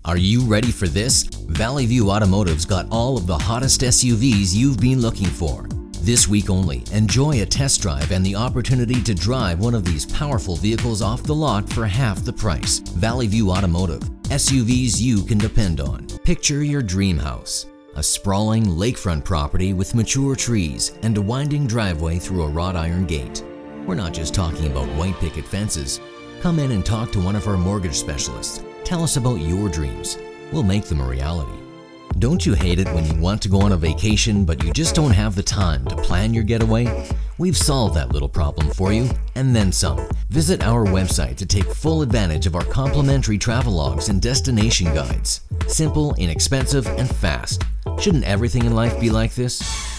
Are you ready for this? Valley View Automotive's got all of the hottest SUVs you've been looking for. This week only, enjoy a test drive and the opportunity to drive one of these powerful vehicles off the lot for half the price. Valley View Automotive, SUVs you can depend on. Picture your dream house. A sprawling lakefront property with mature trees and a winding driveway through a wrought iron gate. We're not just talking about white picket fences. Come in and talk to one of our mortgage specialists. Tell us about your dreams. We'll make them a reality. Don't you hate it when you want to go on a vacation but you just don't have the time to plan your getaway? We've solved that little problem for you, and then some. Visit our website to take full advantage of our complimentary travelogues and destination guides. Simple, inexpensive, and fast. Shouldn't everything in life be like this?